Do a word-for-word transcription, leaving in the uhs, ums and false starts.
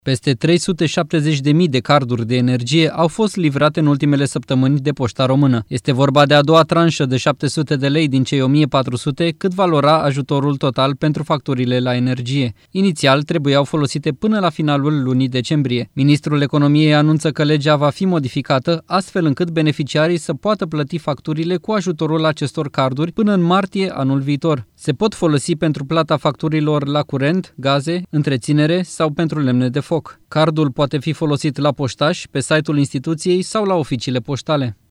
Peste trei sute șaptezeci de mii de carduri de energie au fost livrate în ultimele săptămâni de Poșta Română. Este vorba de a doua tranșă de șapte sute de lei din cei o mie patru sute, cât valora ajutorul total pentru facturile la energie. Inițial trebuiau folosite până la finalul lunii decembrie. Ministrul Economiei anunță că legea va fi modificată, astfel încât beneficiarii să poată plăti facturile cu ajutorul acestor carduri până în martie anul viitor. Se pot folosi pentru plata facturilor la curent, gaze, întreținere sau pentru lemne de foc. Cardul poate fi folosit la poștaș, pe site-ul instituției sau la oficiile poștale.